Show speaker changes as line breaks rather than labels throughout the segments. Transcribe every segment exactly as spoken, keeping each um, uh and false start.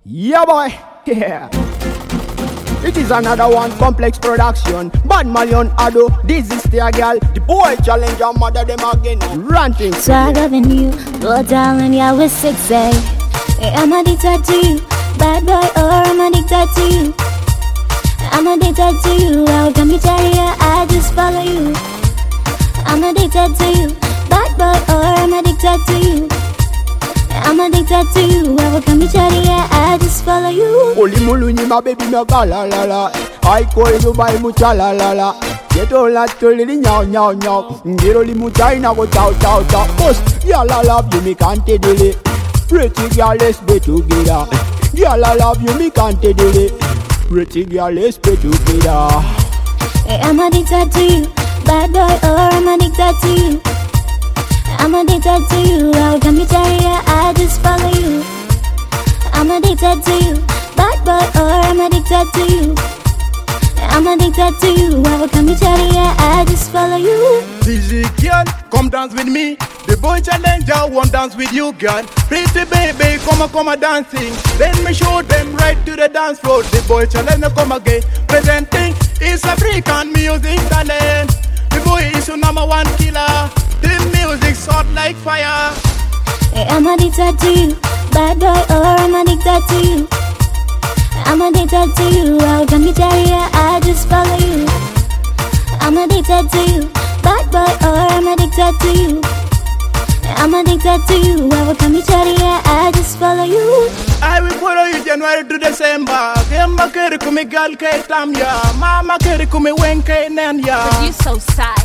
Yeah, boy. Yeah. It is another one, complex production. Bad Malion Ado, this is the girl. The boy challenge your mother them again. Ranting.
Swag loving you, go down and yeah, we're sexy. Hey, I'm addicted to you, bad boy, or I'm addicted to you. I'm addicted to you, I'll come to you, I just follow you. I'm addicted to you, bad boy, or I'm addicted to you. I'm addicted to you, I will come to you, I just follow you.
Holy Muluni, my baby, my la la la. I call you by mucha la la la. Get all that to little now, now, now. Get only mucha now, go chow, chow, chow. Post, yeah, la love you, me can't delay. Pretty girl, let's be together. Yeah, la love you, me can't delay. Pretty girl, let's be together.
Hey, I'm addicted to you, bad boy, or I'm addicted to you. I'm addicted to you, I'll come to you, I just follow you. I'm addicted to you, bad boy, or I'm addicted to you. I'm addicted to you, I will come to you, I just follow you.
Easy girl, come dance with me. The boy challenger won't dance with you, girl. Pretty baby, come on, come on dancing. Then me show them right to the dance floor. The boy challenger come again, presenting his African music talent. The boy is your number one killer. The music's hot like fire.
Hey, I'm addicted to you, bad boy, or I'm addicted to you. I'm addicted to you, I'll come to you, I just follow you. I'm addicted to you, bad boy, or I'm addicted to you. I'm addicted to you, I will come to you, I just follow you.
I will follow you January to December. Kemba keri kumi gal ke tam ya. Mama keri kumi wenke nen ya.
But you so sad.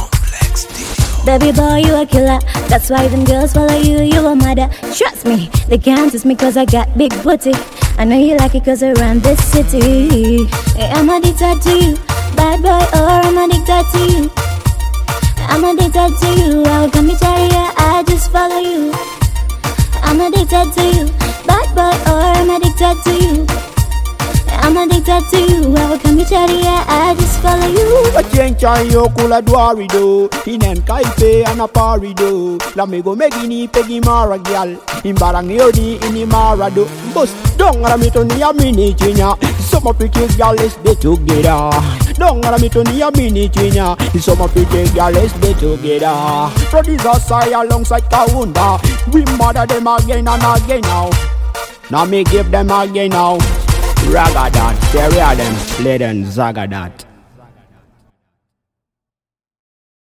Baby boy, you a killer. That's why them girls follow you, you a mother. Trust me, they can't test me cause I got big booty. I know you like it cause I run this city. Hey, I'm addicted to you, bad boy, or I'm addicted to you. I'm addicted to you, I'll come to you, I just follow you. I'm addicted to you, bad boy, or I'm addicted to you. I'm addicted to you, I will come to you, I just follow you.
A change on your cooler dwari do. In an kaipe and a pari do. La me go megini pegi mara gal. In barang yodi in the mara do. Bus don't let me to near mini chinya. Some of pretty gal let's be together. Don't let me to near mini chinya. Some of pretty gal let's be together. Producer side alongside Kawunda. We mother them again and again now. Now me give them again now. Ragadat, there are them, Leden Zagadat.